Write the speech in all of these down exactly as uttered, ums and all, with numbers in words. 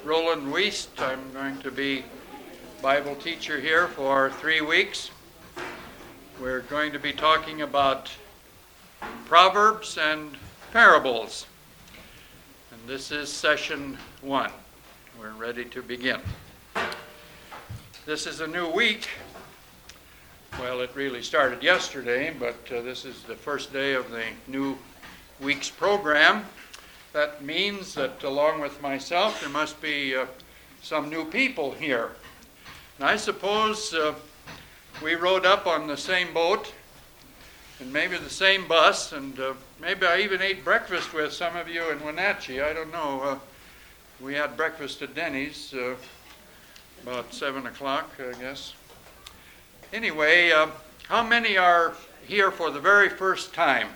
Roland Wiest. I'm going to be Bible teacher here for three weeks. We're going to be talking about Proverbs and parables. And this is session one. We're ready to begin. This is a new week. Well, it really started yesterday, but uh, this is the first day of the new week's program. That means that along with myself, there must be uh, some new people here. And I suppose uh, we rode up on the same boat and maybe the same bus, and uh, maybe I even ate breakfast with some of you in Wenatchee. I don't know. Uh, we had breakfast at Denny's uh, about seven o'clock, I guess. Anyway, uh, how many are here for the very first time?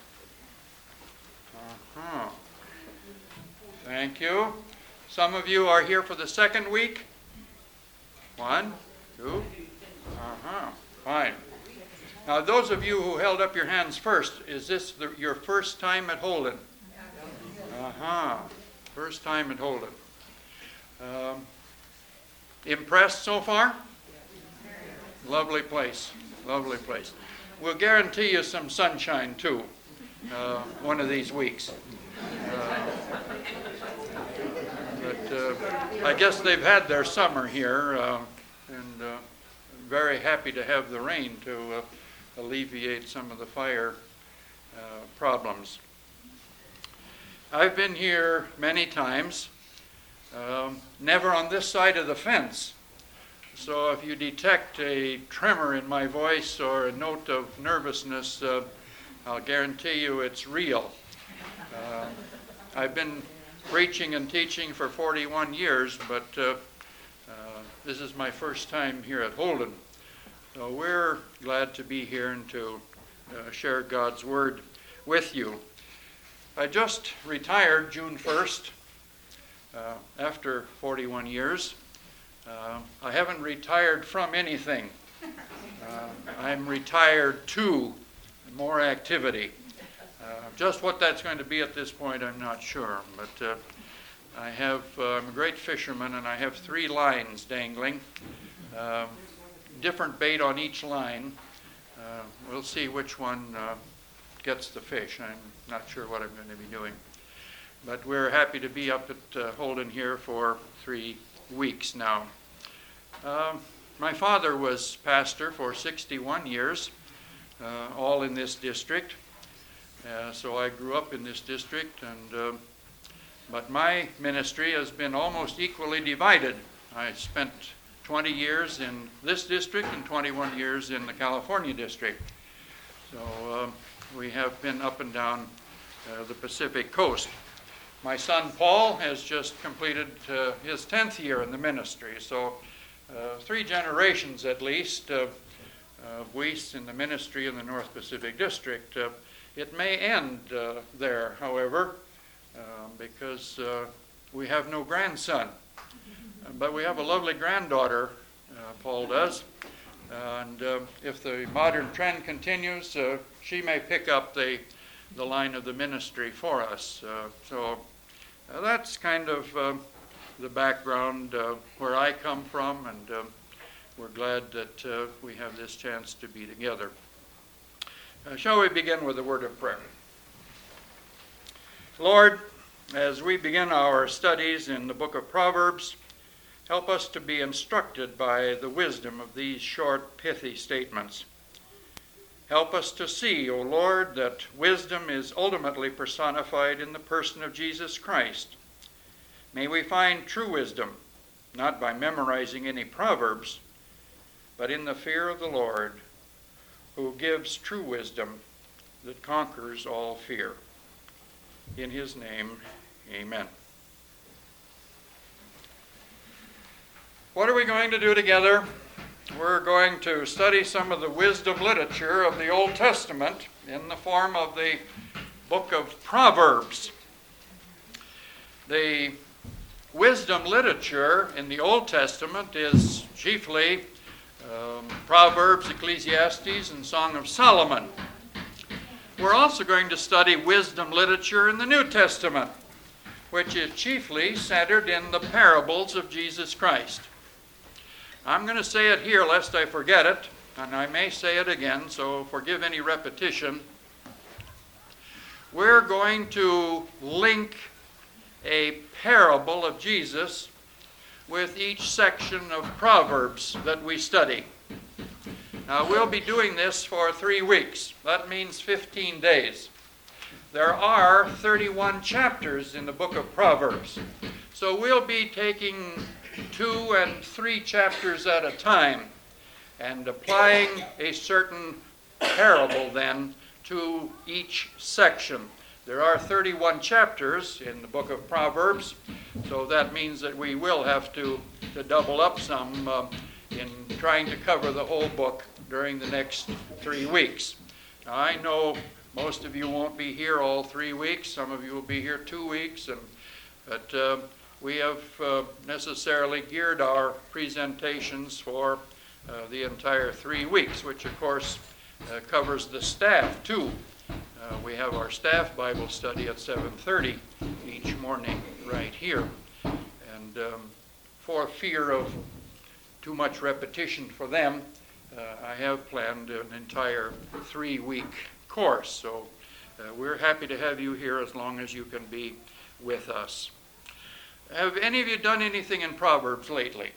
Uh-huh. Thank you. Some of you are here for the second week? One, two, uh-huh, fine. Now, those of you who held up your hands first, is this the, your first time at Holden? Uh-huh, first time at Holden. Um, impressed so far? Lovely place, lovely place. We'll guarantee you some sunshine, too, uh, one of these weeks. Uh, but uh, I guess they've had their summer here, uh, and uh, very happy to have the rain to uh, alleviate some of the fire uh, problems. I've been here many times, um, never on this side of the fence. So if you detect a tremor in my voice or a note of nervousness, uh, I'll guarantee you it's real. Uh, I've been preaching and teaching for forty-one years, but uh, uh, this is my first time here at Holden. So we're glad to be here and to uh, share God's Word with you. I just retired June first uh, after forty-one years. Uh, I haven't retired from anything. Uh, I'm retired to more activity. Uh, just what that's going to be at this point, I'm not sure. But uh, I have, uh, I'm a great fisherman, and I have three lines dangling. Uh, different bait on each line. Uh, we'll see which one uh, gets the fish. I'm not sure what I'm going to be doing. But we're happy to be up at uh, Holden here for three weeks now. Uh, my father was pastor for sixty-one years, uh, all in this district. Uh, so I grew up in this district, and uh, but my ministry has been almost equally divided. I spent twenty years in this district and twenty-one years in the California district. So uh, we have been up and down uh, the Pacific coast. My son Paul has just completed uh, his tenth year in the ministry. So uh, three generations at least of uh, Wiest in the ministry in the North Pacific district. Uh, It may end uh, there, however, uh, because uh, we have no grandson. Uh, but we have a lovely granddaughter, uh, Paul does. Uh, and uh, if the modern trend continues, uh, she may pick up the, the line of the ministry for us. Uh, so uh, that's kind of uh, the background uh, where I come from, and uh, we're glad that uh, we have this chance to be together. Uh, shall we begin with a word of prayer? Lord, as we begin our studies in the book of Proverbs, help us to be instructed by the wisdom of these short, pithy statements. Help us to see, O Lord, that wisdom is ultimately personified in the person of Jesus Christ. May we find true wisdom, not by memorizing any proverbs, but in the fear of the Lord, who gives true wisdom that conquers all fear. In his name, amen. What are we going to do together? We're going to study some of the wisdom literature of the Old Testament in the form of the book of Proverbs. The wisdom literature in the Old Testament is chiefly Um, Proverbs, Ecclesiastes, and Song of Solomon. We're also going to study wisdom literature in the New Testament. which is chiefly centered in the parables of Jesus Christ. I'm going to say it here lest I forget it, and I may say it again, so forgive any repetition. We're going to link a parable of Jesus with each section of Proverbs that we study. Now, we'll be doing this for three weeks. That means fifteen days. There are thirty-one chapters in the book of Proverbs. So we'll be taking two and three chapters at a time and applying a certain parable then to each section. There are thirty-one chapters in the book of Proverbs, so that means that we will have to, to double up some uh, in trying to cover the whole book during the next three weeks. Now, I know most of you won't be here all three weeks. Some of you will be here two weeks, and but uh, we have uh, necessarily geared our presentations for uh, the entire three weeks, which of course uh, covers the staff too. Uh, we have our staff Bible study at seven thirty each morning right here. And um, for fear of too much repetition for them, uh, I have planned an entire three-week course. So uh, we're happy to have you here as long as you can be with us. Have any of you done anything in Proverbs lately?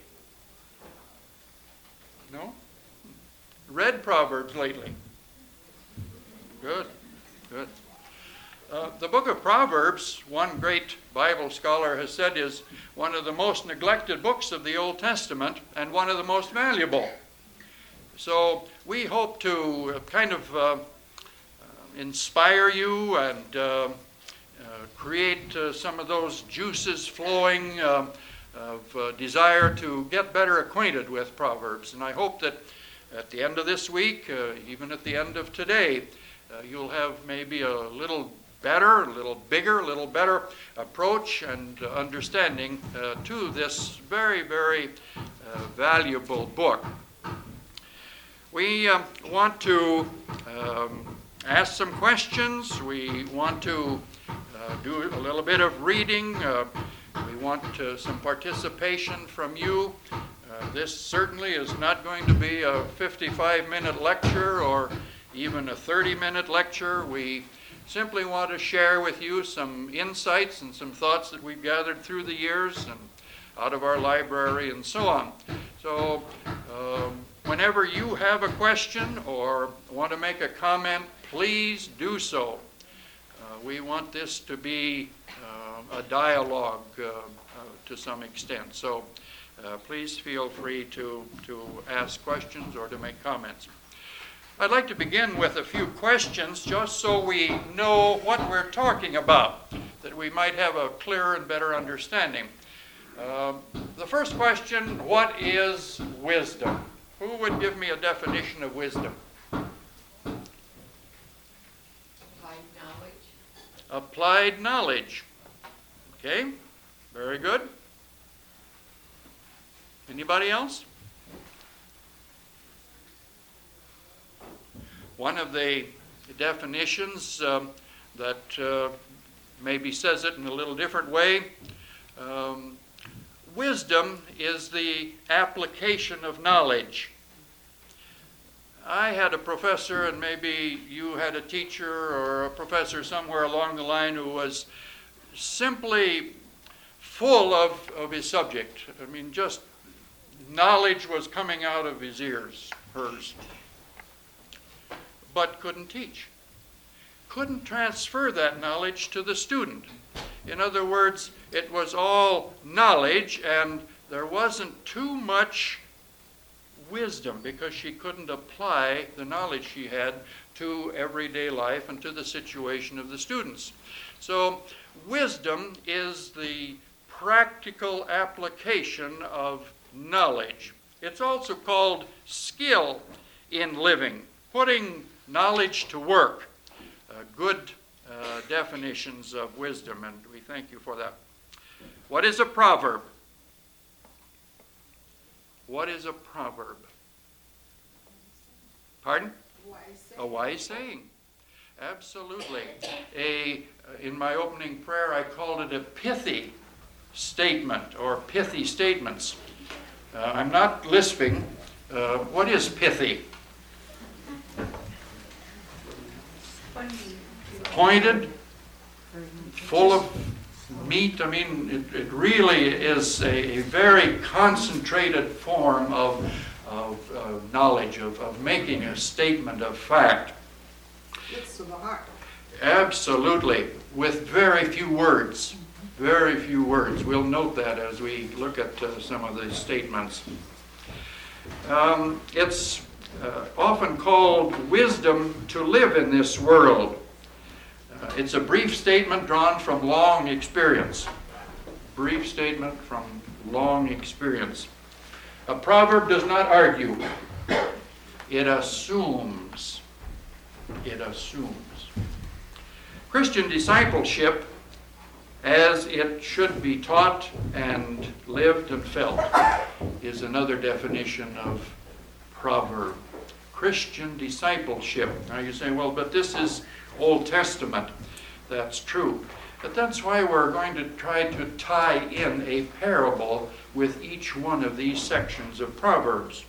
No? Read Proverbs lately? Good, good. Uh, the book of Proverbs, one great Bible scholar has said, is one of the most neglected books of the Old Testament and one of the most valuable. So we hope to kind of uh, inspire you and uh, uh, create uh, some of those juices flowing uh, of uh, desire to get better acquainted with Proverbs. And I hope that at the end of this week, uh, even at the end of today, uh, you'll have maybe a little better, a little bigger, a little better approach and uh, understanding uh, to this very, very uh, valuable book. We uh, want to um, ask some questions. We want to uh, do a little bit of reading. Uh, we want uh, some participation from you. Uh, this certainly is not going to be a fifty-five minute lecture or even a thirty minute lecture. We simply want to share with you some insights and some thoughts that we've gathered through the years and out of our library and so on. So um, whenever you have a question or want to make a comment, please do so. Uh, we want this to be uh, a dialogue uh, uh, to some extent. So uh, please feel free to, to ask questions or to make comments. I'd like to begin with a few questions just so we know what we're talking about, that we might have a clearer and better understanding. Uh, the first question, what is wisdom? Who would give me a definition of wisdom? Applied knowledge. Applied knowledge. Okay, very good. Anybody else? One of the definitions um, that uh, maybe says it in a little different way, um, wisdom is the application of knowledge. I had a professor, and maybe you had a teacher or a professor somewhere along the line who was simply full of, of his subject. I mean, just knowledge was coming out of his ears, hers, but couldn't teach. Couldn't transfer that knowledge to the student. In other words, it was all knowledge, and there wasn't too much wisdom because she couldn't apply the knowledge she had to everyday life and to the situation of the students. So wisdom is the practical application of knowledge. It's also called skill in living, putting knowledge to work. Uh, good uh, definitions of wisdom, and we thank you for that. What is a proverb? What is a proverb? Pardon? Wise saying. A wise saying. Absolutely. A, in my opening prayer, I called it a pithy statement or pithy statements. Uh, I'm not lisping. Uh, what is pithy? Pointed, full of meat. I mean, it, it really is a, a very concentrated form of, of uh, knowledge, of, of making a statement of fact. It's to the heart. Absolutely, with very few words. Very few words. We'll note that as we look at uh, some of the statements. Um, it's uh, often called wisdom to live in this world. Uh, it's a brief statement drawn from long experience. Brief statement from long experience. A proverb does not argue. It assumes. It assumes. Christian discipleship, as it should be taught and lived and felt, is another definition of proverb. Christian discipleship. Now you say, well, but this is Old Testament. That's true. But that's why we're going to try to tie in a parable with each one of these sections of Proverbs.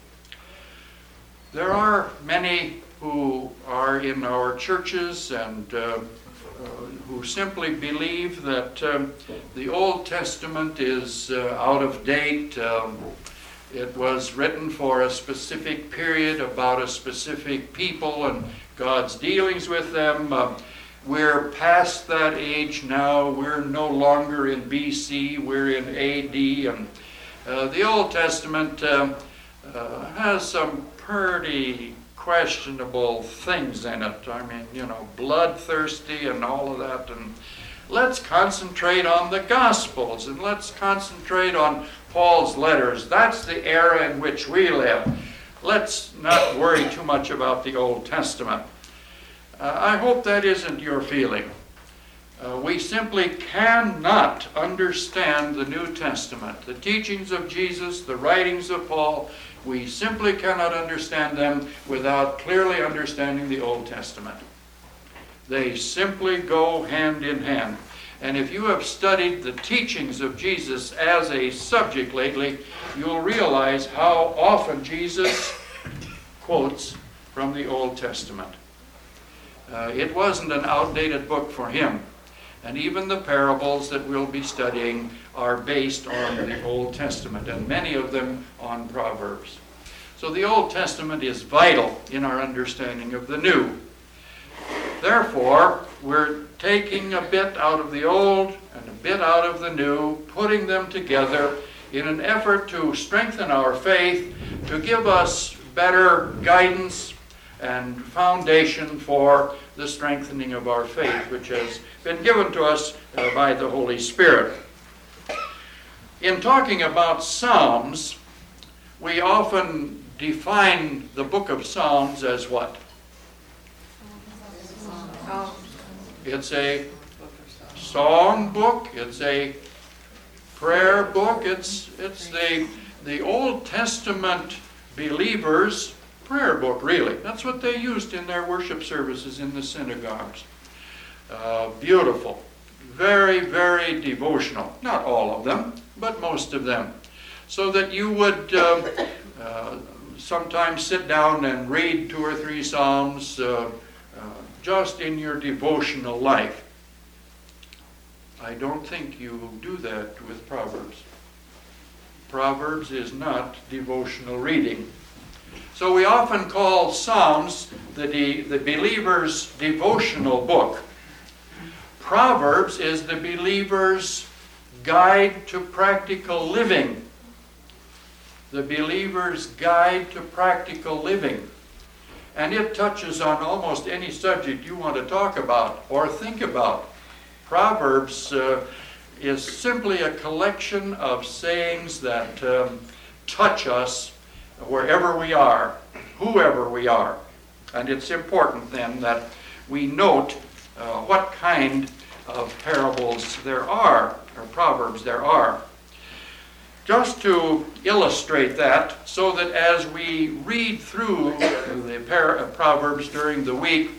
There are many who are in our churches and uh, uh, who simply believe that um, the Old Testament is uh, out of date. Um, it was written for a specific period about a specific people and God's dealings with them. Uh, we're past that age now. We're no longer in B C. We're in A D. And uh, the Old Testament uh, uh, has some pretty questionable things in it. I mean, you know, bloodthirsty and all of that. And let's concentrate on the Gospels and let's concentrate on Paul's letters. That's the era in which we live. Let's not worry too much about the Old Testament. Uh, I hope that isn't your feeling. Uh, we simply cannot understand the New Testament, the teachings of Jesus, the writings of Paul. We simply cannot understand them without clearly understanding the Old Testament. They simply go hand in hand. And if you have studied the teachings of Jesus as a subject lately, you'll realize how often Jesus quotes from the Old Testament. Uh, it wasn't an outdated book for him. And even the parables that we'll be studying are based on the Old Testament, and many of them on Proverbs. So the Old Testament is vital in our understanding of the New. Therefore, we're taking a bit out of the Old and a bit out of the New, putting them together in an effort to strengthen our faith, to give us better guidance and foundation for the strengthening of our faith, which has been given to us uh, by the Holy Spirit. In talking about Psalms, we often define the book of Psalms as what? It's a song book, it's a prayer book, it's it's the the Old Testament believers' prayer book, really. That's what they used in their worship services in the synagogues. Uh, beautiful. Very, very devotional. Not all of them, but most of them. So that you would uh, uh, sometimes sit down and read two or three Psalms uh, uh, just in your devotional life. I don't think you do that with Proverbs. Proverbs is not devotional reading. So we often call Psalms the, de- the believer's devotional book. Proverbs is the believer's guide to practical living. The believer's guide to practical living. And it touches on almost any subject you want to talk about or think about. Proverbs uh, is simply a collection of sayings that um, touch us wherever we are, whoever we are. And it's important then that we note uh, what kind of parables there are, or proverbs there are. Just to illustrate that, so that as we read through the par- Proverbs during the week,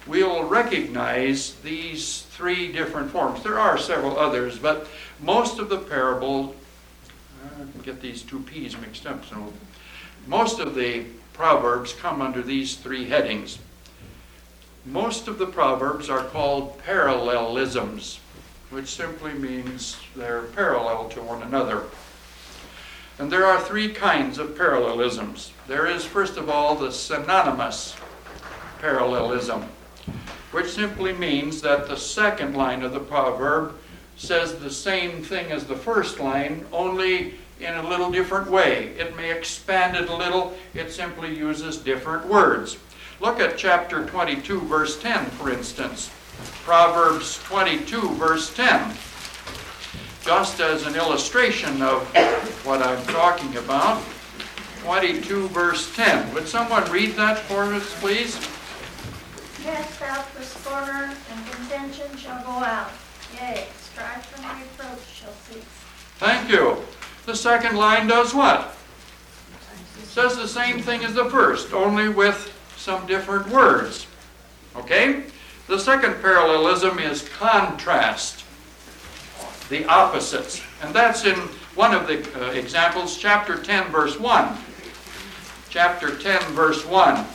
we'll recognize these three different forms. There are several others, but most of the parables, I get these two P's mixed up, so most of the Proverbs come under these three headings. Most of the Proverbs are called parallelisms, which simply means they're parallel to one another. And there are three kinds of parallelisms. There is, first of all, the synonymous parallelism, which simply means that the second line of the proverb says the same thing as the first line, only in a little different way. It may expand it a little. It simply uses different words. Look at chapter twenty-two, verse ten, for instance. Proverbs twenty-two, verse ten. Just as an illustration of what I'm talking about, twenty-two, verse ten. Would someone read that for us, please? Cast out the scorner, and contention shall go out. Yea, strife and reproach shall cease. Thank you. The second line does what? It says the same thing as the first, only with some different words. Okay? The second parallelism is contrast, the opposites. And that's in one of the uh, examples, chapter ten, verse one. Chapter ten, verse one.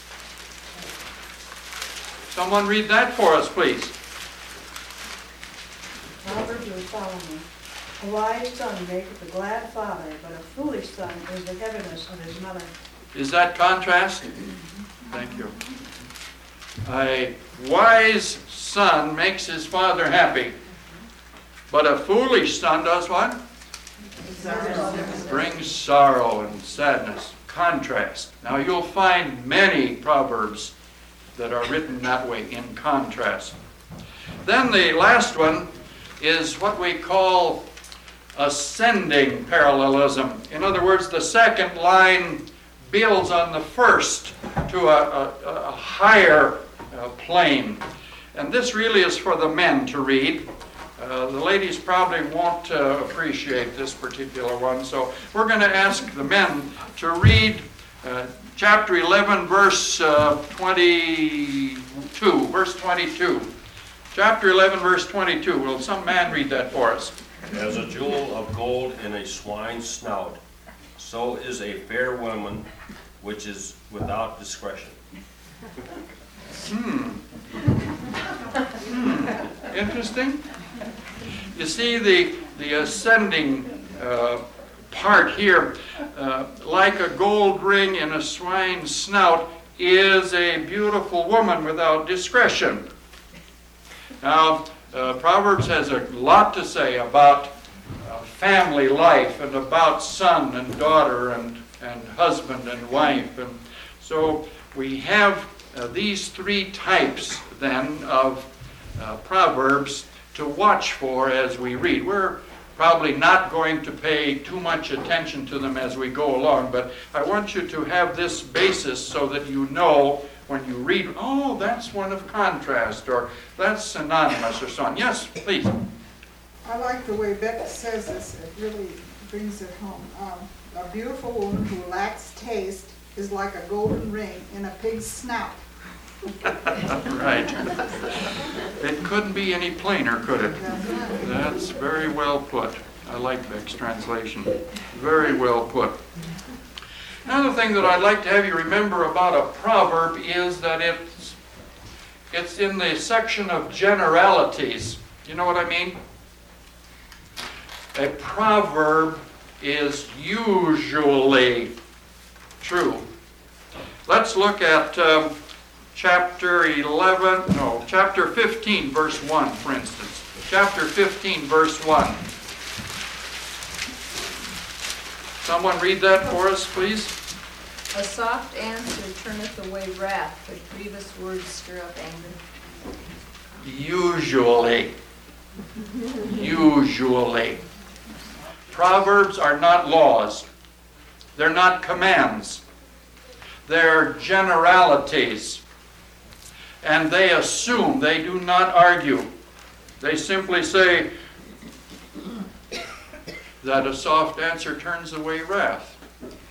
Someone read that for us, please. Proverbs of Solomon. A wise son maketh a glad father, but a foolish son is the heaviness of his mother. Is that contrast? Thank you. A wise son makes his father happy, but a foolish son does what? Brings sorrow and sadness. Contrast. Now you'll find many proverbs that are written that way, in contrast. Then the last one is what we call ascending parallelism. In other words, the second line builds on the first to a, a, a higher uh, plane. And this really is for the men to read. Uh, the ladies probably won't uh, appreciate this particular one, so we're going to ask the men to read uh, chapter eleven, verse uh, twenty-two. Verse twenty-two. Chapter eleven, verse twenty-two. Will some man read that for us? As a jewel of gold in a swine's snout, so is a fair woman which is without discretion. Hmm. hmm. Interesting. You see, the, the ascending uh, part here, uh, like a gold ring in a swine's snout, is a beautiful woman without discretion. Now, uh, Proverbs has a lot to say about uh, family life and about son and daughter and, and husband and wife. And so we have uh, these three types then of uh, Proverbs to watch for as we read. We're probably not going to pay too much attention to them as we go along, but I want you to have this basis so that you know when you read, oh, that's one of contrast, or that's synonymous, or so on. Yes, please. I like the way Beck says this. It really brings it home. Um, a beautiful woman who lacks taste is like a golden ring in a pig's snout. Right. It couldn't be any plainer, could it? That's very well put. I like Beck's translation. Very well put. Another thing that I'd like to have you remember about a proverb is that it's, it's in the section of generalities. You know what I mean? A proverb is usually true. Let's look at um, chapter eleven, no, chapter fifteen, verse one, for instance. Chapter fifteen, verse one. Someone read that for us, please. A soft answer turneth away wrath, but grievous words stir up anger. Usually. Usually. Proverbs are not laws. They're not commands. They're generalities. And they assume, they do not argue. They simply say that a soft answer turns away wrath.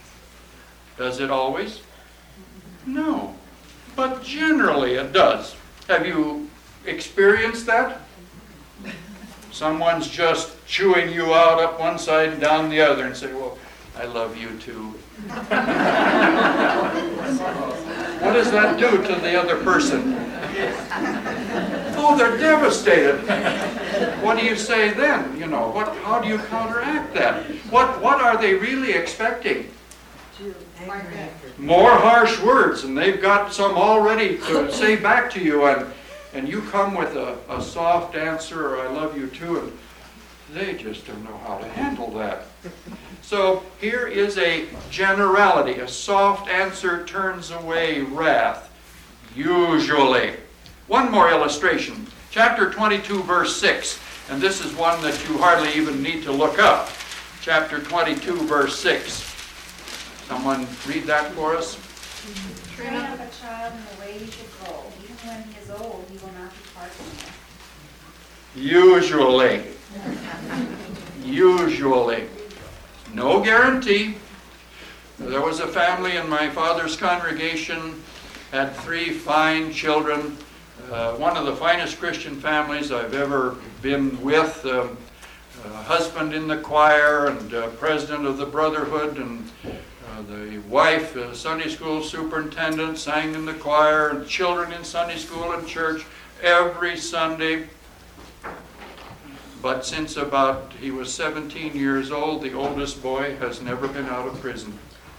Does it always? No. But generally it does. Have you experienced that? Someone's just chewing you out up one side and down the other and say, well, I love you too. What does that do to the other person? Oh, they're devastated. What do you say then? You know, what? How do you counteract that? What, what are they really expecting? Like that. More harsh words, and they've got some already to say back to you, and and you come with a, a soft answer, or I love you too, and they just don't know how to handle that. So here is a generality. A soft answer turns away wrath, usually. One more illustration. Chapter twenty-two, verse six, and this is one that you hardly even need to look up. Chapter twenty-two, verse six. Someone read that for us? Train up a child in the way he should go. Even when he is old, he will not depart from it. Usually. Usually. No guarantee. There was a family in my father's congregation, had three fine children. Uh, one of the finest Christian families I've ever been with. Um, uh, husband in the choir and uh, president of the brotherhood, and Uh, the wife, uh, Sunday school superintendent, sang in the choir, and children in Sunday school and church every Sunday. But since about he was seventeen years old, the oldest boy has never been out of prison.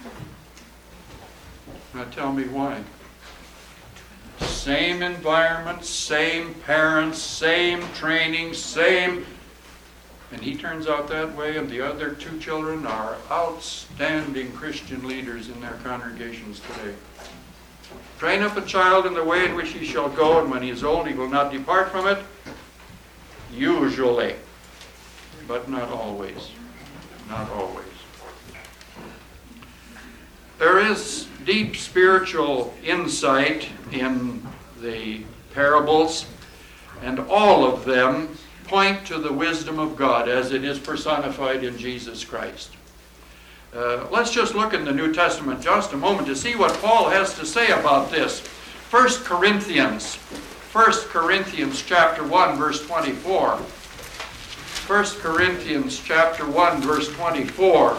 Now tell me why. Same environment, same parents, same training, same... And he turns out that way, and the other two children are outstanding Christian leaders in their congregations today. Train up a child in the way in which he shall go, and when he is old he will not depart from it. Usually, but not always. Not always. There is deep spiritual insight in the parables, and all of them point to the wisdom of God as it is personified in Jesus Christ. Uh, let's just look in the New Testament just a moment to see what Paul has to say about this. First Corinthians, First Corinthians chapter one, verse twenty-four. First Corinthians chapter one, verse twenty-four.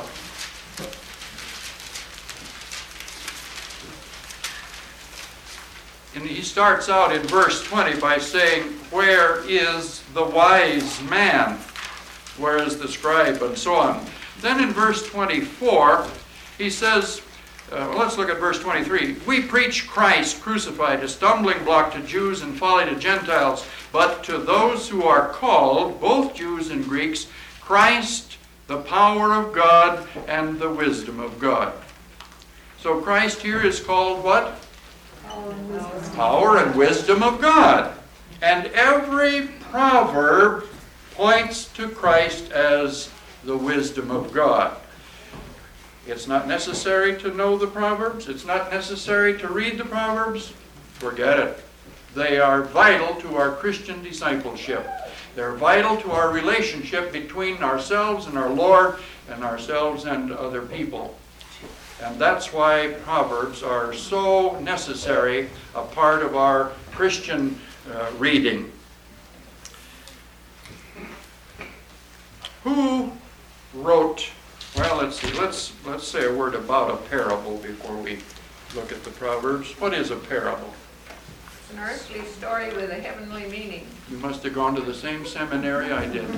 And he starts out in verse twenty by saying, where is the wise man? Where is the scribe? And so on. Then in verse twenty-four, he says, uh, well, let's look at verse twenty-three. We preach Christ crucified, a stumbling block to Jews and folly to Gentiles. But to those who are called, both Jews and Greeks, Christ, the power of God and the wisdom of God. So Christ here is called what? Power and wisdom of God. And every proverb points to Christ as the wisdom of God. It's not necessary to know the Proverbs. It's not necessary to read the Proverbs. Forget it. They are vital to our Christian discipleship. They're vital to our relationship between ourselves and our Lord, and ourselves and other people. And that's why Proverbs are so necessary, a part of our Christian uh, reading. Who wrote, well, let's see, let's, let's say a word about a parable before we look at the Proverbs. What is a parable? It's an earthly story with a heavenly meaning. You must have gone to the same seminary I did.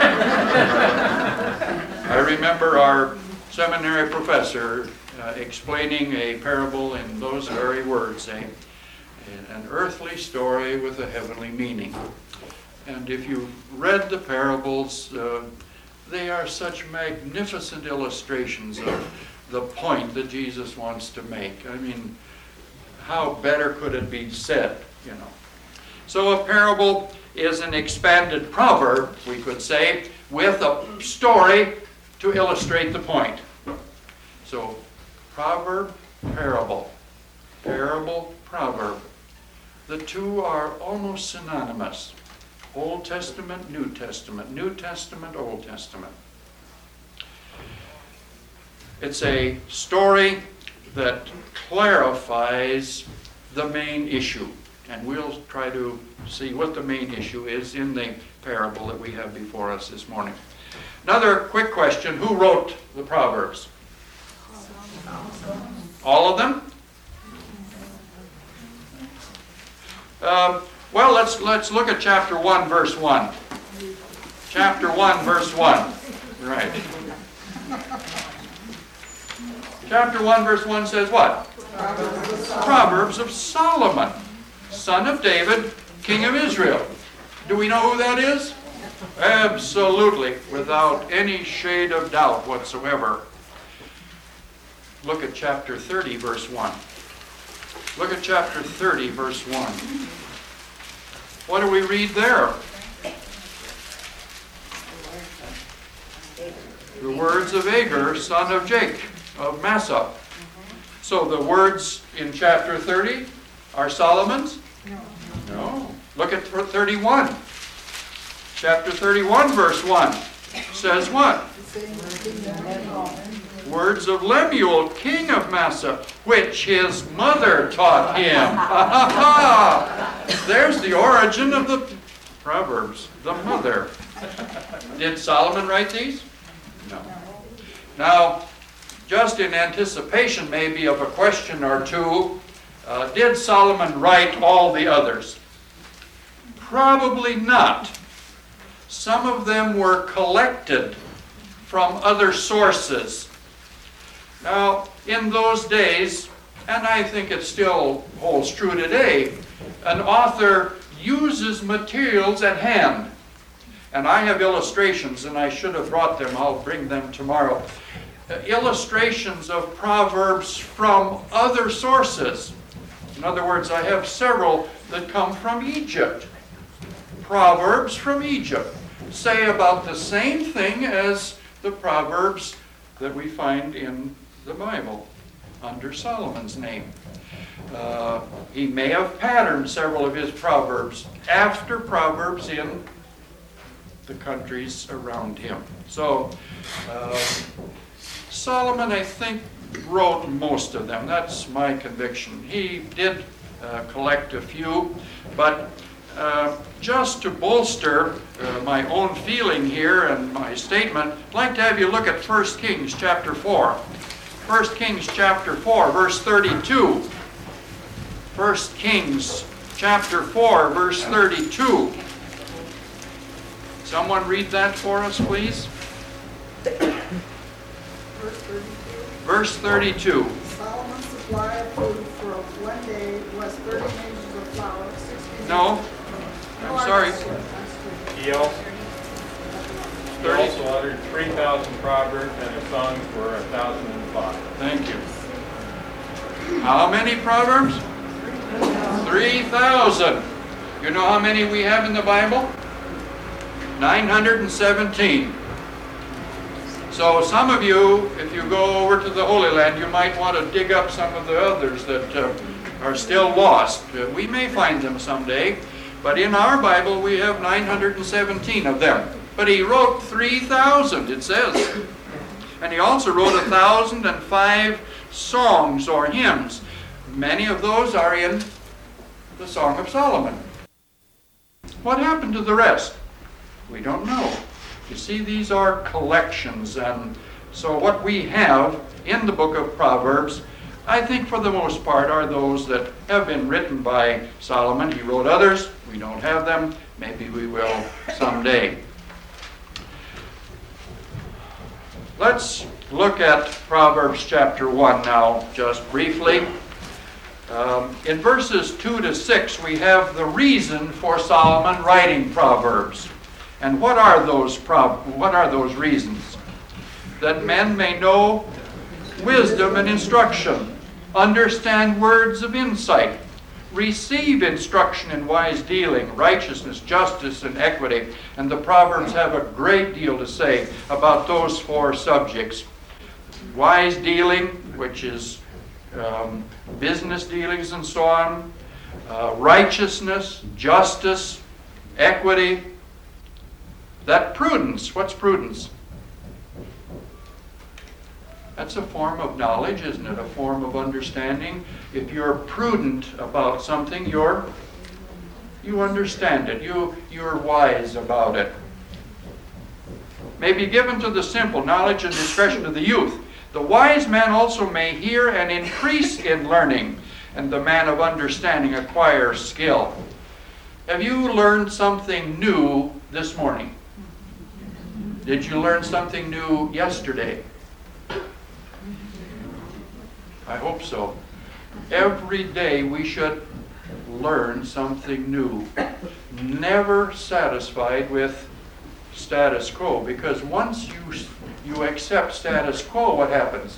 I remember our seminary professor uh, explaining a parable in those very words, a, an earthly story with a heavenly meaning. And if you've read the parables, uh, they are such magnificent illustrations of the point that Jesus wants to make. I mean, how better could it be said, you know? So a parable is an expanded proverb, we could say, with a story to illustrate the point. So, proverb, parable. Parable, proverb. The two are almost synonymous. Old Testament, New Testament. New Testament, Old Testament. It's a story that clarifies the main issue. And we'll try to see what the main issue is in the parable that we have before us this morning. Another quick question, who wrote the Proverbs? All of them? Um, well, let's let's look at chapter one, verse one. Chapter one, verse one. Right. Chapter one, verse one says what? Proverbs of Solomon, son of David, king of Israel. Do we know who that is? Absolutely, without any shade of doubt whatsoever. Look at chapter thirty, verse one. Look at chapter thirty, verse one. What do we read there? The words of Agur, son of Jake, of Massa. So the words in chapter thirty are Solomon's? No. No. Look at thirty-one. Chapter thirty-one, verse one says what? Words of Lemuel, king of Massa, which his mother taught him. Ha ha ha! There's the origin of the Proverbs, the mother. Did Solomon write these? No. Now, just in anticipation maybe of a question or two, uh, did Solomon write all the others? Probably not. Some of them were collected from other sources. Now, in those days, and I think it still holds true today, an author uses materials at hand. And I have illustrations, and I should have brought them. I'll bring them tomorrow. Uh, illustrations of Proverbs from other sources. In other words, I have several that come from Egypt. Proverbs from Egypt say about the same thing as the Proverbs that we find in the Bible under Solomon's name. Uh, he may have patterned several of his Proverbs after Proverbs in the countries around him. So, uh, Solomon, I think, wrote most of them. That's my conviction. He did uh, collect a few, but uh, just to bolster uh, my own feeling here and my statement, I'd like to have you look at First Kings chapter four. First Kings chapter four, verse thirty-two. First Kings chapter four, verse thirty-two. Someone read that for us, please. Verse thirty-two. Verse thirty-two. Solomon's supply of food for one day was thirty measures of flour, sixty. No, No, I'm sorry. that's- that's He also, he thirty. also uttered three thousand proverbs, and his songs were a thousand and five. Thank you. How many proverbs? Three thousand. You know how many we have in the Bible? nine hundred seventeen. So some of you, if you go over to the Holy Land, you might want to dig up some of the others that uh, are still lost. Uh, we may find them someday, but in our Bible we have nine hundred seventeen of them. But he wrote three thousand, it says. And he also wrote one thousand five songs or hymns. Many of those are in the Song of Solomon. What happened to the rest? We don't know. You see, these are collections, and so what we have in the book of Proverbs, I think for the most part, are those that have been written by Solomon. He wrote others. We don't have them. Maybe we will someday. Let's look at Proverbs chapter one now, just briefly. Um, in verses two to six, we have the reason for Solomon writing Proverbs. And what are those prob- what are those reasons? That men may know wisdom and instruction, understand words of insight, receive instruction in wise dealing, righteousness, justice, and equity. And the Proverbs have a great deal to say about those four subjects. Wise dealing, which is um, business dealings and so on, uh, righteousness, justice, equity, that prudence. What's prudence? That's a form of knowledge, isn't it? A form of understanding. If you're prudent about something, you're You understand it. You, you're wise about it. May be given to the simple knowledge and discretion of the youth. The wise man also may hear and increase in learning, and the man of understanding acquire skill. Have you learned something new this morning? Did you learn something new yesterday? I hope so. Every day we should learn something new. Never satisfied with status quo, because once you you accept status quo, what happens?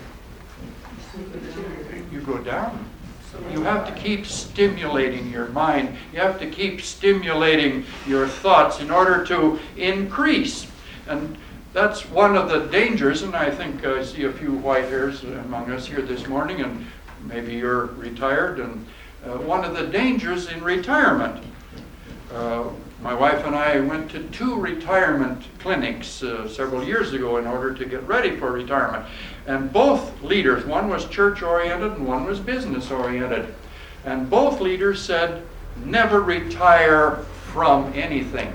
You go down. You have to keep stimulating your mind. You have to keep stimulating your thoughts in order to increase. And that's one of the dangers, and I think I see a few white hairs among us here this morning, and maybe you're retired, and uh, one of the dangers in retirement. Uh, my wife and I went to two retirement clinics uh, several years ago in order to get ready for retirement. And both leaders, one was church-oriented and one was business-oriented, and both leaders said, never retire from anything.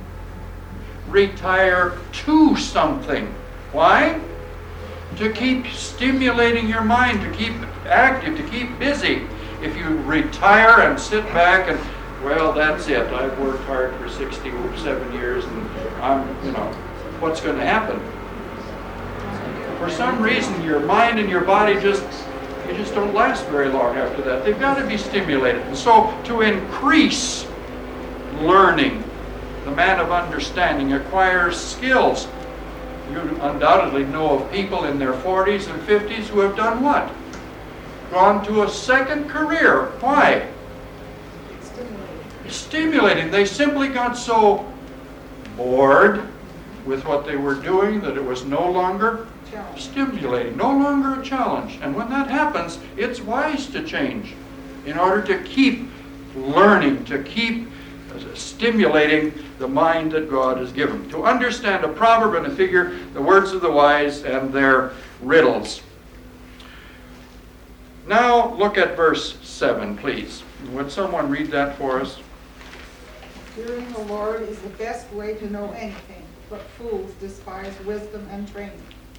Retire to something. Why? To keep stimulating your mind, to keep active, to keep busy. If you retire and sit back and, well, that's it. I've worked hard for sixty-seven years, and I'm, you know, what's going to happen? For some reason, your mind and your body just, you just don't last very long after that. They've got to be stimulated. And so, to increase learning, the man of understanding acquires skills. You undoubtedly know of people in their forties and fifties who have done what? Gone to a second career. Why? Stimulating. They simply got so bored with what they were doing that it was no longer stimulating, no longer a challenge. And when that happens, it's wise to change in order to keep learning, to keep stimulating the mind that God has given. To understand a proverb and a figure, the words of the wise and their riddles. Now look at verse seven, please. Would someone read that for us? Fearing the Lord is the best way to know anything, but fools despise wisdom and training.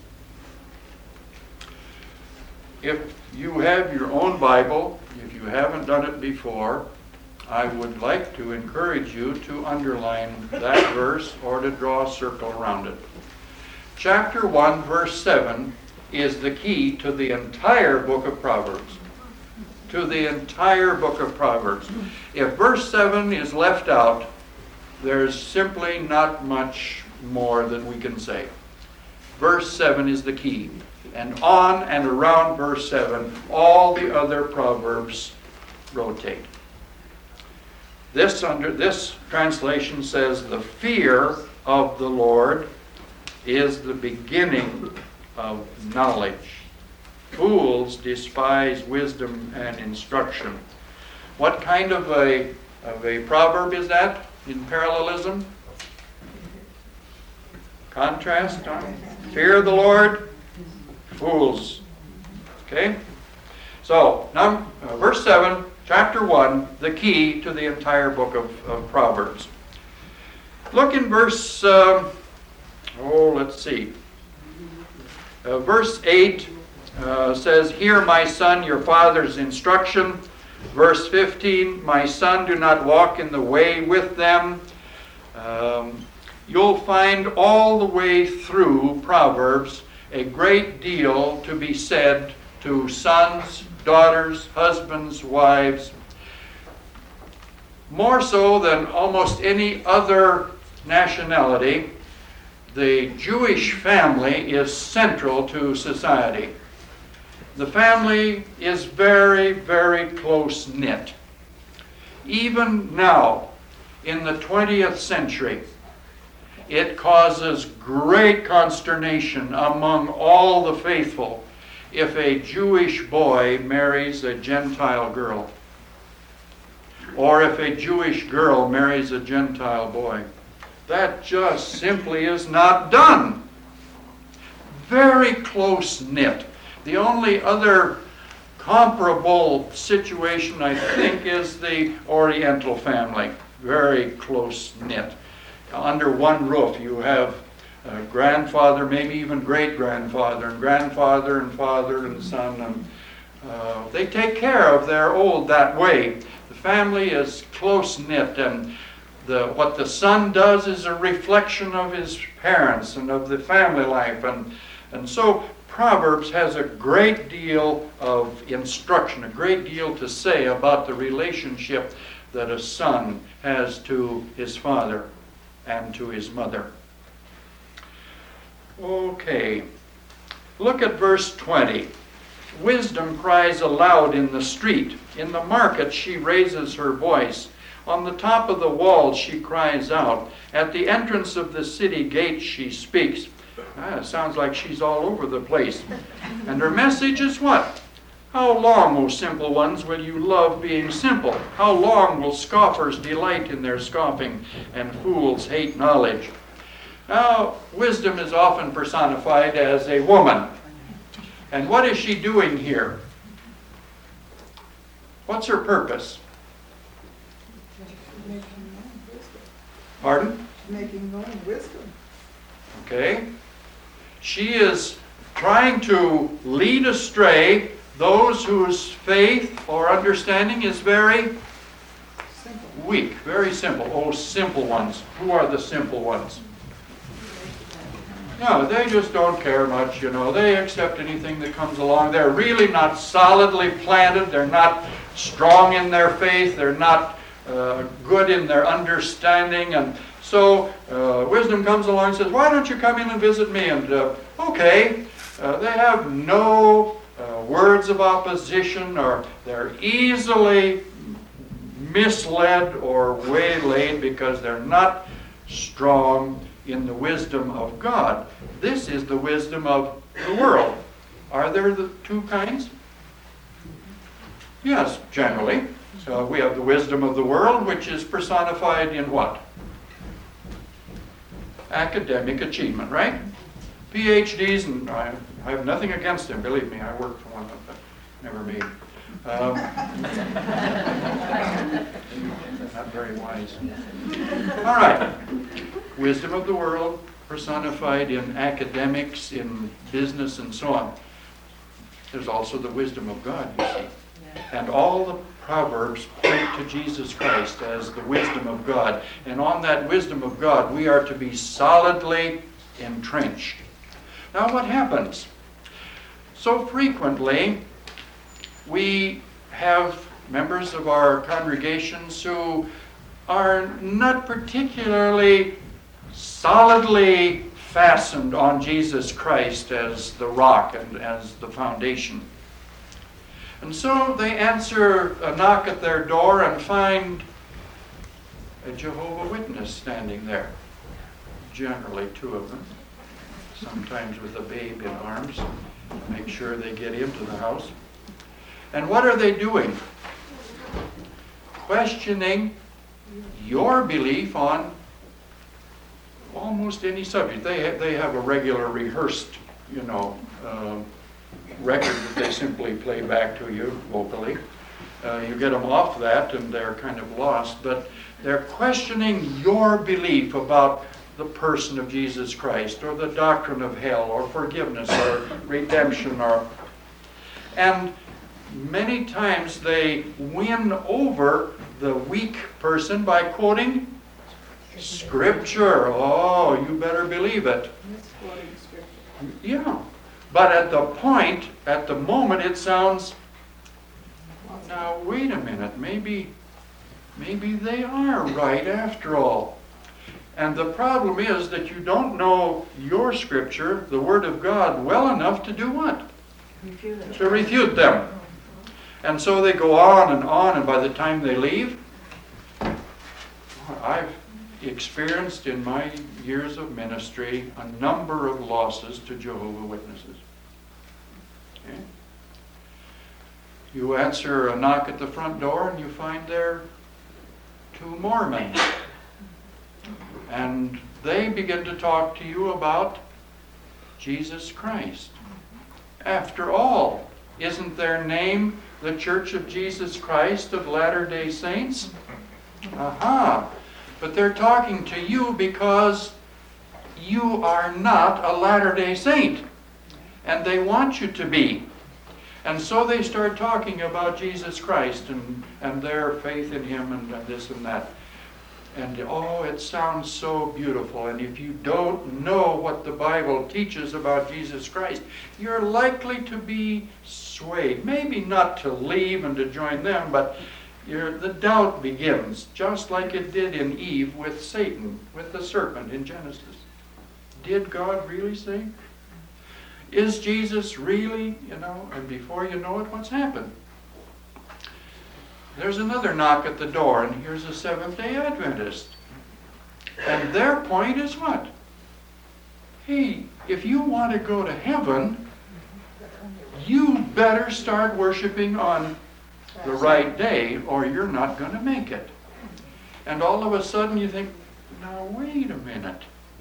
If you have your own Bible, if you haven't done it before, I would like to encourage you to underline that verse or to draw a circle around it. Chapter one, verse seven is the key to the entire book of Proverbs. To the entire book of Proverbs. If verse seven is left out, there's simply not much more that we can say. Verse seven is the key. And on and around verse seven, all the other Proverbs rotate. This under this translation says, the fear of the Lord is the beginning of knowledge. Fools despise wisdom and instruction. What kind of a, of a proverb is that in parallelism? Contrast, huh? Fear of the Lord, fools. Okay? So, now, uh, verse seven, chapter one, the key to the entire book of, of Proverbs. Look in verse, uh, oh, let's see. Uh, verse eight uh, says, hear, my son, your father's instruction. Verse fifteen, my son, do not walk in the way with them. Um, you'll find all the way through Proverbs a great deal to be said to sons, daughters, husbands, wives. More so than almost any other nationality, the Jewish family is central to society. The family is very, very close-knit. Even now, in the twentieth century, it causes great consternation among all the faithful if a Jewish boy marries a Gentile girl, or if a Jewish girl marries a Gentile boy. That just simply is not done. Very close-knit. The only other comparable situation, I think, is the Oriental family. Very close-knit. Under one roof, you have a grandfather, maybe even great-grandfather, and grandfather and father and son, and uh, they take care of their old that way. The family is close-knit, and the, what the son does is a reflection of his parents and of the family life. And, and so Proverbs has a great deal of instruction, a great deal to say about the relationship that a son has to his father and to his mother. Okay, look at verse twenty. Wisdom cries aloud in the street. In the market she raises her voice. On the top of the wall she cries out. At the entrance of the city gate she speaks. Ah, it sounds like she's all over the place. And her message is what? How long, O simple ones, will you love being simple? How long will scoffers delight in their scoffing and fools hate knowledge? Now, wisdom is often personified as a woman. And what is she doing here? What's her purpose? Making known wisdom. Pardon? Making known wisdom. Okay. She is trying to lead astray those whose faith or understanding is very Simple. weak, very simple. Oh, simple ones. Who are the simple ones? No, they just don't care much, you know. They accept anything that comes along. They're really not solidly planted. They're not strong in their faith. They're not uh, good in their understanding. And so uh, wisdom comes along and says, why don't you come in and visit me? And uh, okay, uh, they have no uh, words of opposition, or they're easily misled or waylaid because they're not strong in the wisdom of God. This is the wisdom of the world. Are there the two kinds? Yes, generally. So we have the wisdom of the world, which is personified in what? Academic achievement, right? P H Ds, and I, I have nothing against them, believe me, I worked for one of them, never me. Um, not very wise. All right. Wisdom of the world personified in academics, in business, and so on. There's also the wisdom of God, you see. And all the Proverbs point to Jesus Christ as the wisdom of God. And on that wisdom of God, we are to be solidly entrenched. Now what happens? So frequently, we have members of our congregations who are not particularly solidly fastened on Jesus Christ as the rock and as the foundation. And so they answer a knock at their door and find a Jehovah's Witness standing there. Generally two of them, sometimes with a babe in arms, to make sure they get into the house. And what are they doing? Questioning your belief on almost any subject. They have, they have a regular rehearsed, you know, uh, record that they simply play back to you vocally. Uh, you get them off that and they're kind of lost, but they're questioning your belief about the person of Jesus Christ, or the doctrine of hell, or forgiveness, or redemption, or... And many times they win over the weak person by quoting Scripture. Oh, you better believe it. Misquoting Scripture. Yeah. But at the point, at the moment, it sounds, now wait a minute, maybe, maybe they are right after all. And the problem is that you don't know your Scripture, the Word of God, well enough to do what? Refute it. To refute them. And so they go on and on, and by the time they leave, I've experienced in my years of ministry a number of losses to Jehovah's Witnesses. Okay? You answer a knock at the front door and you find there two Mormons. And they begin to talk to you about Jesus Christ. After all, Isn't their name the Church of Jesus Christ of Latter-day Saints? Aha! But they're talking to you because you are not a Latter-day Saint. And they want you to be. And so they start talking about Jesus Christ and, and their faith in Him and, and this and that. And oh, it sounds so beautiful. And if you don't know what the Bible teaches about Jesus Christ, you're likely to be swayed. Maybe not to leave and to join them, but you're, the doubt begins, just like it did in Eve with Satan, with the serpent in Genesis. Did God really say? Is Jesus really, you know? And before you know it, what's happened? There's another knock at the door, and here's a Seventh-day Adventist. And their point is what? Hey, if you want to go to heaven, you better start worshiping on the right day, or you're not going to make it. And all of a sudden you think, now wait a minute.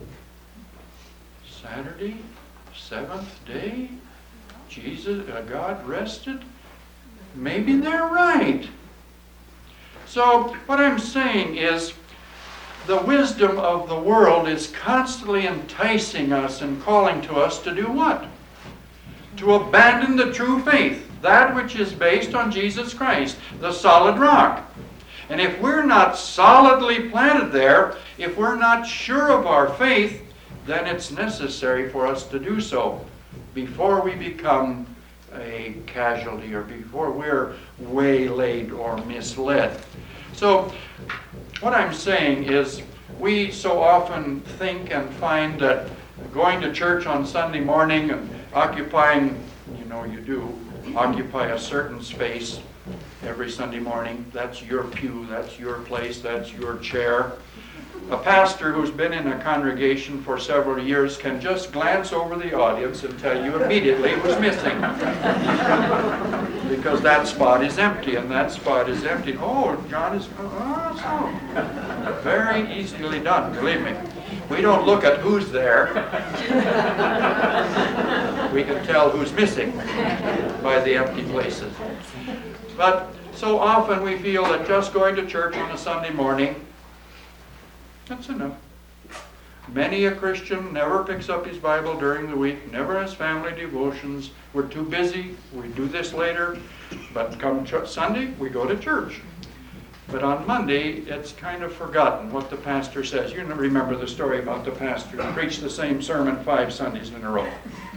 Saturday, seventh day, Jesus, uh, God rested? Maybe they're right. So what I'm saying is the wisdom of the world is constantly enticing us and calling to us to do what? To abandon the true faith, that which is based on Jesus Christ, the solid rock. And if we're not solidly planted there, if we're not sure of our faith, then it's necessary for us to do so before we become a casualty or before we're waylaid or misled. So what I'm saying is we so often think and find that going to church on Sunday morning and occupying, you know you do, occupy a certain space every Sunday morning. That's your pew, that's your place, that's your chair. A pastor who's been in a congregation for several years can just glance over the audience and tell you immediately who's missing. Because that spot is empty, and that spot is empty. Oh, John is, oh, so. Very easily done, believe me. We don't look at who's there. We can tell who's missing by the empty places. But so often we feel that just going to church on a Sunday morning, that's enough. Many a Christian never picks up his Bible during the week, never has family devotions. We're too busy. We do this later. But come ch- Sunday, we go to church. But on Monday, it's kind of forgotten what the pastor says. You remember the story about the pastor who preached the same sermon five Sundays in a row.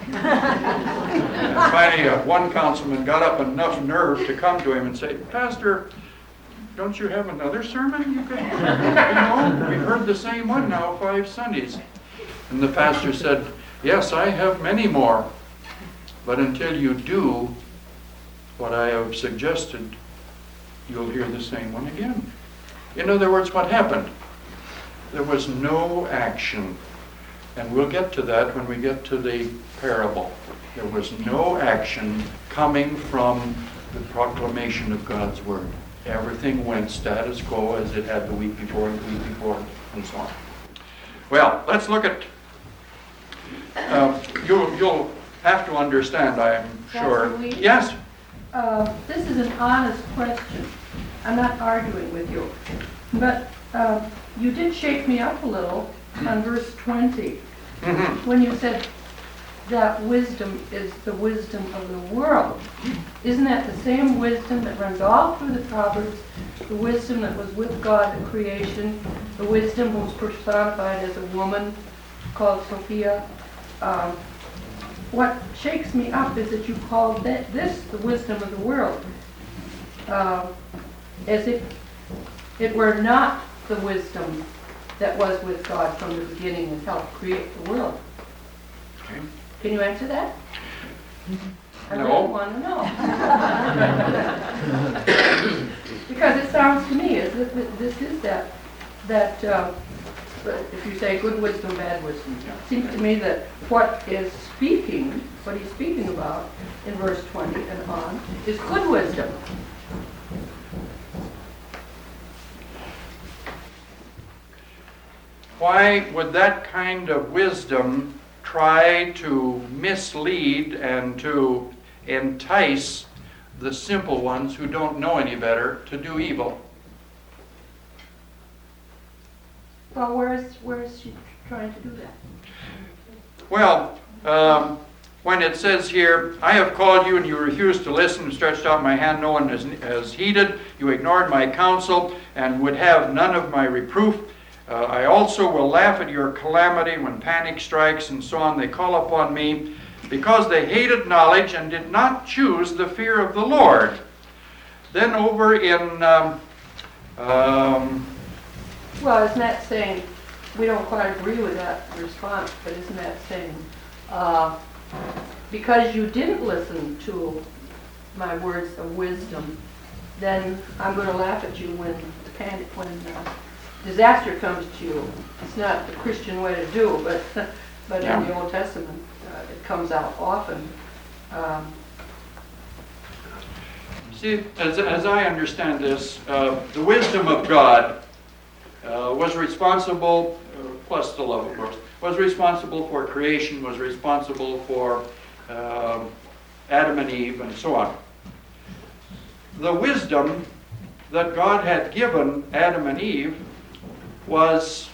And finally, uh, one councilman got up enough nerve to come to him and say, Pastor, don't you have another sermon you can, you know, we've heard the same one now five Sundays. And the pastor said, yes, I have many more, but until you do what I have suggested, you'll hear the same one again. In other words, what happened? There was no action. And we'll get to that when we get to the parable. There was no action coming from the proclamation of God's word. Everything went status quo as it had the week before and the week before, and so on. Well, let's look at, uh, you'll, you'll have to understand, I am sure. Pastor Lee? Yes? Uh, this is an honest question. I'm not arguing with you. But uh, you did shake me up a little on verse twenty, Mm-hmm. when you said that wisdom is the wisdom of the world. Isn't that the same wisdom that runs all through the Proverbs? The wisdom that was with God at creation, the wisdom was personified as a woman called Sophia. Um, what shakes me up is that you call that, this the wisdom of the world, uh, as if it were not the wisdom that was with God from the beginning and helped create the world. Okay. Can you answer that? I No. really want to know. Because it sounds to me as if it- this is that, that uh, if you say good wisdom, bad wisdom, it seems to me that what is speaking, what he's speaking about in verse twenty and on, is good wisdom. Why would that kind of wisdom try to mislead and to entice the simple ones who don't know any better to do evil. Well, where is, where is she trying to do that? Well, um, when it says here, I have called you and you refused to listen and stretched out my hand, no one has, has heeded. You ignored my counsel and would have none of my reproof. Uh, I also will laugh at your calamity when panic strikes and so on. They call upon me because they hated knowledge and did not choose the fear of the Lord. Then over in, um, um, Well, isn't that saying, we don't quite agree with that response, but isn't that saying, uh, because you didn't listen to my words of wisdom, then I'm going to laugh at you when the panic, when uh, disaster comes to you. It's not the Christian way to do, but but Yeah. in the Old Testament uh, it comes out often. Um, See, as, as I understand this, uh, the wisdom of God uh, was responsible, uh, plus the love, of course, was responsible for creation, was responsible for um Adam and Eve, and so on. The wisdom that God had given Adam and Eve was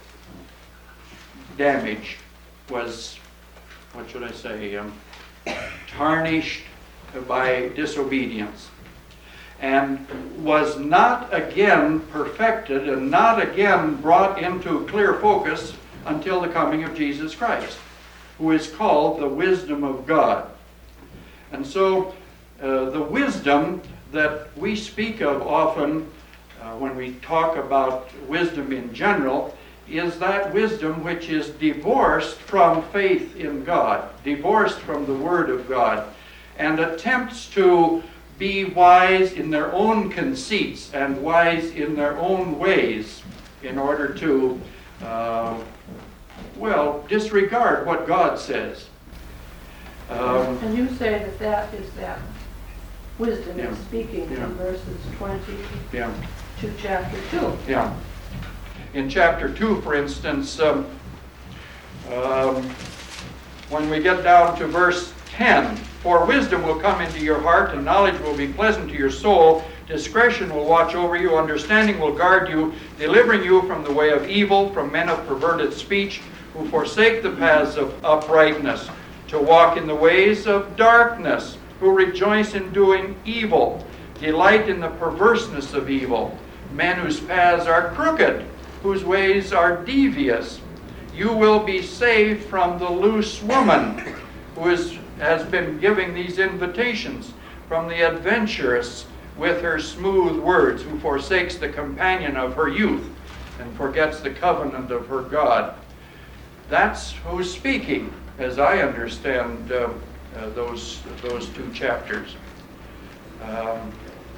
damaged, was, what should I say, um, tarnished by disobedience, and was not again perfected and not again brought into clear focus until the coming of Jesus Christ, who is called the wisdom of God. And so uh, the wisdom that we speak of often uh, when we talk about wisdom in general is that wisdom which is divorced from faith in God, divorced from the Word of God, and attempts to be wise in their own conceits and wise in their own ways in order to, uh, well, disregard what God says. Um, and you say that that is that wisdom Yeah. is speaking Yeah. in verses twenty yeah. to chapter two. Yeah. In chapter two, for instance, um, um, when we get down to verse ten, for wisdom will come into your heart, and knowledge will be pleasant to your soul. Discretion will watch over you, understanding will guard you, delivering you from the way of evil, from men of perverted speech, who forsake the paths of uprightness, to walk in the ways of darkness, who rejoice in doing evil, delight in the perverseness of evil, men whose paths are crooked, whose ways are devious. You will be saved from the loose woman, who is, has been giving these invitations, from the adventuress with her smooth words, who forsakes the companion of her youth and forgets the covenant of her God. That's who's speaking, as I understand uh, uh, those those two chapters. Um,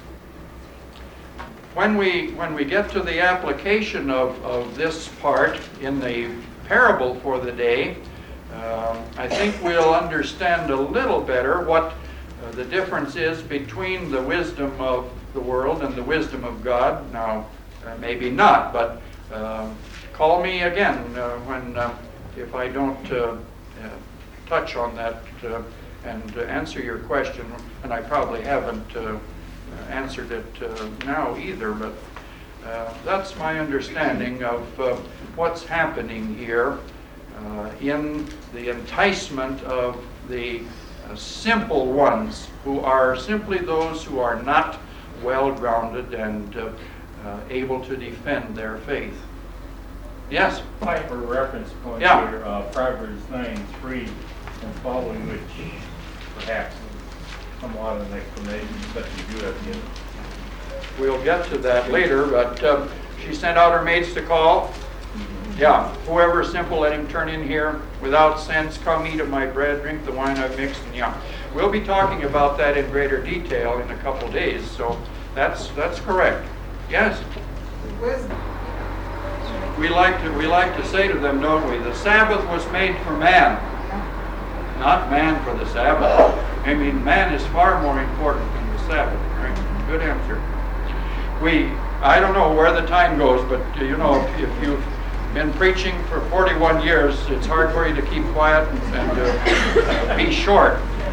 when we when we get to the application of, of this part in the parable for the day, um, I think we'll understand a little better what uh, the difference is between the wisdom of the world and the wisdom of God. Now, uh, maybe not, but um, call me again uh, when uh, if I don't uh, uh, touch on that uh, and uh, answer your question, and I probably haven't uh, answered it uh, now either, but uh, that's my understanding of uh, what's happening here uh, in the enticement of the uh, simple ones, who are simply those who are not well-grounded and uh, uh, able to defend their faith. Yes? Like for reference point Yeah. here, uh, Proverbs nine three and following, which perhaps is somewhat of an explanation, but you do have to get it. We'll get to that later, but um, she sent out her maids to call. Yeah, whoever is simple, let him turn in here. Without sense, come eat of my bread, drink the wine I've mixed, and yeah. We'll be talking about that in greater detail in a couple days, so that's that's correct. Yes? Wisdom. We like to we like to say to them, don't we? The Sabbath was made for man, not man for the Sabbath. I mean, man is far more important than the Sabbath. Right? Good answer. We, I don't know where the time goes, but uh, you know, if, if you've been preaching for forty-one years, it's hard for you to keep quiet and, and uh, be short.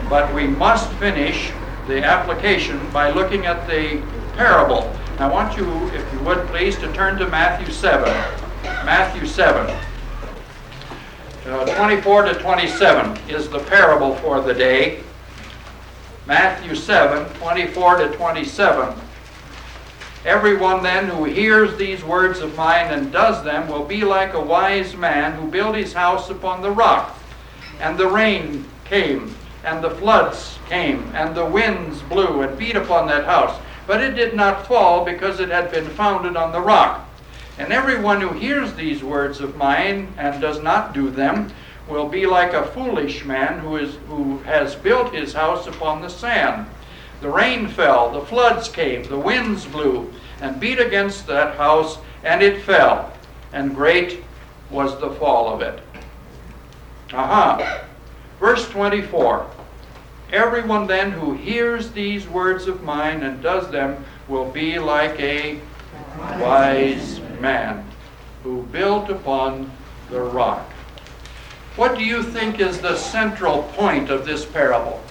but we must finish the application by looking at the parable. I want you, if you would please, to turn to Matthew seven. Matthew seven. Uh, twenty-four to twenty-seven is the parable for the day. Matthew seven, twenty-four to twenty-seven. Everyone then who hears these words of mine and does them will be like a wise man who built his house upon the rock. And the rain came, and the floods came, and the winds blew and beat upon that house. But it did not fall, because it had been founded on the rock. And everyone who hears these words of mine and does not do them will be like a foolish man who is who has built his house upon the sand. The rain fell, the floods came, the winds blew and beat against that house, and it fell, and great was the fall of it. Aha. Verse twenty-four. Everyone then who hears these words of mine and does them will be like a wise man who built upon the rock. What do you think is the central point of this parable?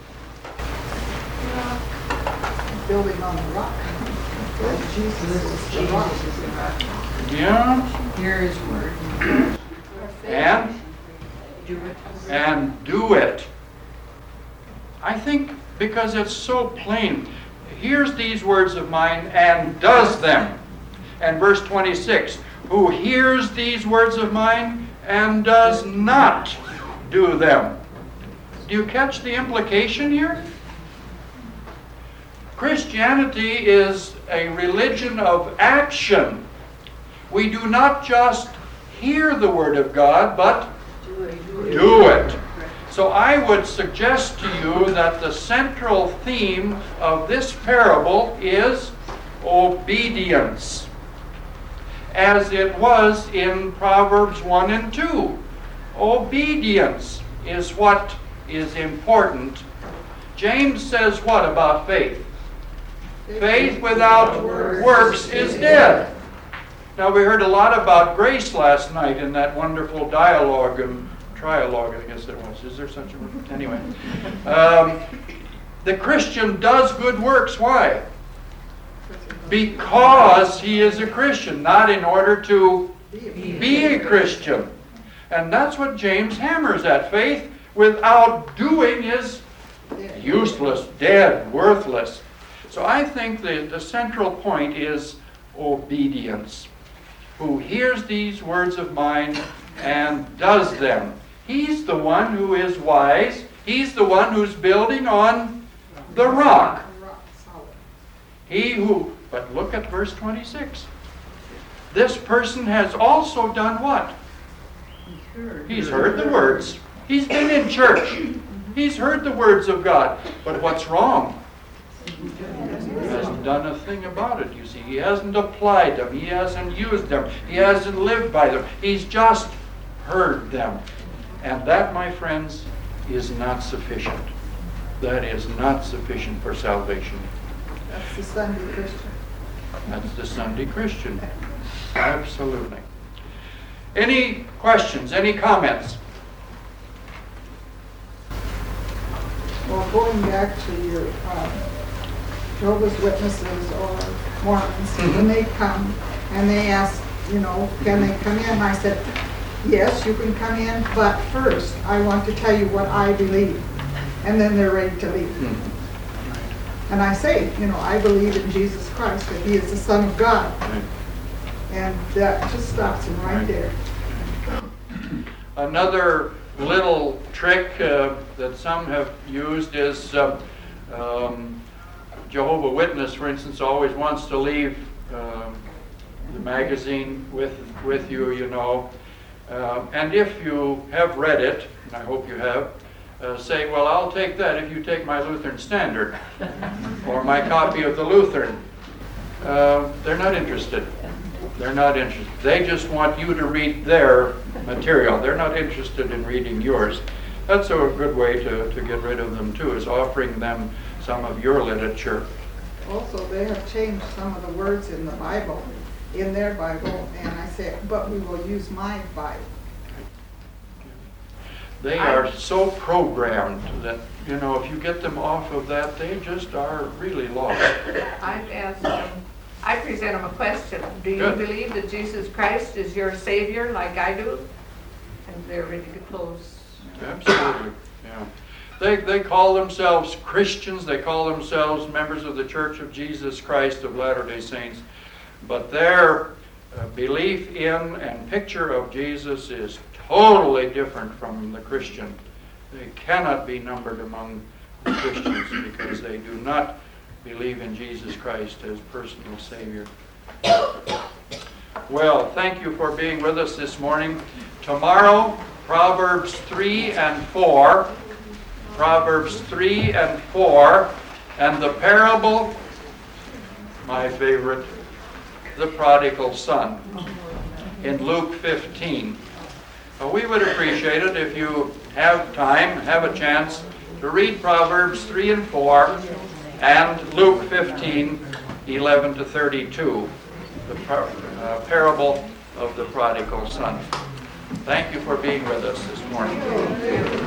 Building on the rock. That Jesus is the rock. Yeah? Hear his word. And? Do it. And do it. I think because it's so plain. Hears these words of mine and does them. And verse twenty-six, who hears these words of mine and does not do them. Do you catch the implication here? Christianity is a religion of action. We do not just hear the Word of God, but do it. So I would suggest to you that the central theme of this parable is obedience, as it was in Proverbs one and two. Obedience is what is important. James says what about faith? Faith without works is dead. Now, we heard a lot about grace last night in that wonderful dialogue and trialogue, I guess it was. Is there such a word? Anyway. Um, the Christian does good works. Why? Because he is a Christian, not in order to be a Christian. And that's what James hammers at. Faith without doing is useless, dead, worthless. So I think the, the central point is obedience. Who hears these words of mine and does them. He's the one who is wise. He's the one who's building on the rock. He who, but look at verse twenty-six. This person has also done what? He's heard the words. He's been in church. He's heard the words of God. But what's wrong? He hasn't done a thing about it, you see. He hasn't applied them. He hasn't used them. He hasn't lived by them. He's just heard them. And that, my friends, is not sufficient. That is not sufficient for salvation. That's the Sunday Christian. That's the Sunday Christian. Absolutely. Any questions? Any comments? Well, going back to your um, Jehovah's Witnesses or Mormons, Mhm. when they come and they ask, you know, can they come in? I said, yes, you can come in, but first I want to tell you what I believe. And then they're ready to leave. Mhm. And I say, you know, I believe in Jesus Christ, that He is the Son of God. Right. And that just stops them right Right. there. Another little trick uh, that some have used is uh, um, Jehovah Witness, for instance, always wants to leave um, the magazine with with you, you know. Uh, and if you have read it, and I hope you have, uh, say, well, I'll take that if you take my Lutheran Standard or my copy of the Lutheran. Uh, they're not interested. They're not interested. They just want you to read their material. They're not interested in reading yours. That's a good way to, to get rid of them, too, is offering them some of your literature. Also, they have changed some of the words in the Bible, in their Bible, and I say, but we will use my Bible. They are so programmed that, you know, if you get them off of that, they just are really lost. I've asked them, I present them a question. Do you Good. believe that Jesus Christ is your Savior like I do? And they're ready to close. Absolutely, yeah. They, they call themselves Christians, they call themselves members of the Church of Jesus Christ of Latter-day Saints, but their uh, belief in and picture of Jesus is totally different from the Christian. They cannot be numbered among the Christians because they do not believe in Jesus Christ as personal Savior. Well, thank you for being with us this morning. Tomorrow, Proverbs three and four, Proverbs three and four, and the parable, my favorite, the prodigal son, in Luke fifteen. Uh, we would appreciate it if you have time, have a chance to read Proverbs three and four and Luke fifteen, eleven to thirty-two, the par- uh, parable of the prodigal son. Thank you for being with us this morning.